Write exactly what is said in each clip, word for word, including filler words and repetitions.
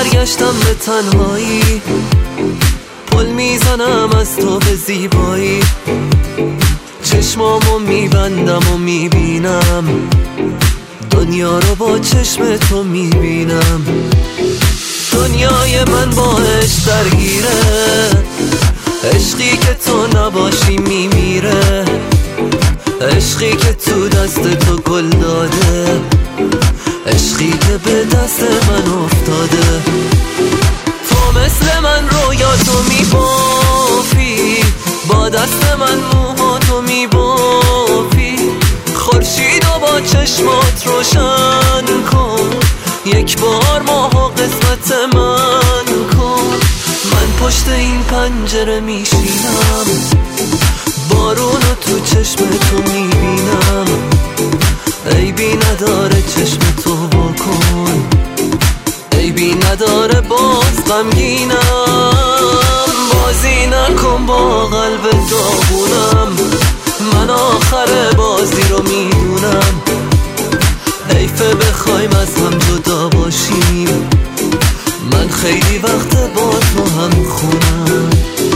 برگشتم به تنهایی، پل میزنم از تو به زیبایی. چشمامو میبندم و میبینم دنیا رو با چشم تو میبینم. دنیای من با عشق درگیره، عشقی که تو نباشی میمیره، عشقی که تو دست تو گل داده، عشقی که به دست من افتاده. تو مثل من رویاتو میبافی، با دست من موهاتو میبافی. خورشیدو با چشمات روشن کن، یک بار ماهو قسمت من کن. من پشت این پنجره میشینم، بارونو تو چشم تو میبینم. عیبی نداره چشم تو واکن، عیبی نداره باز غمگینم. بازی نکن با قلب داغونم، من آخر بازی رو میدونم. حیفه بخوایم از هم جدا باشیم، من خیلی وقت با تو هم خونم.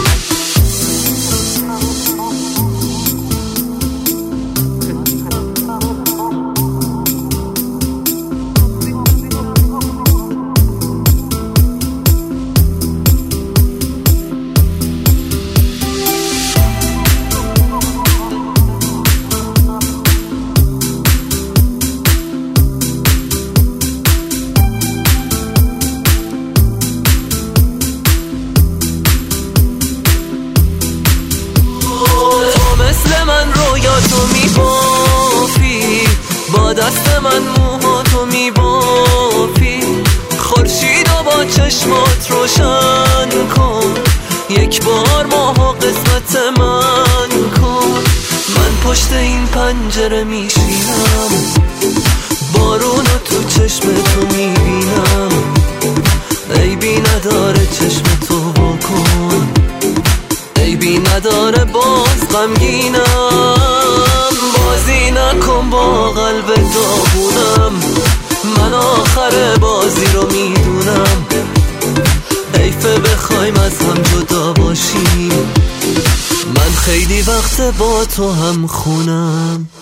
تو میبافی، با دست من موهاتو میبافی. خورشیدو با چشمات روشن کن، یک بار ماهو قسمت من کن. من پشت این پنجره میشینم، بارونو تو چشم تو میبینم. عیبی نداره چشم تو واکن، عیبی نداره باز غمگینم. بازی نکن با قلب داغونم، من آخر بازی رو میدونم. حیفه بخوایم از هم جدا باشیم، من خیلی وقت با تو هم خونم.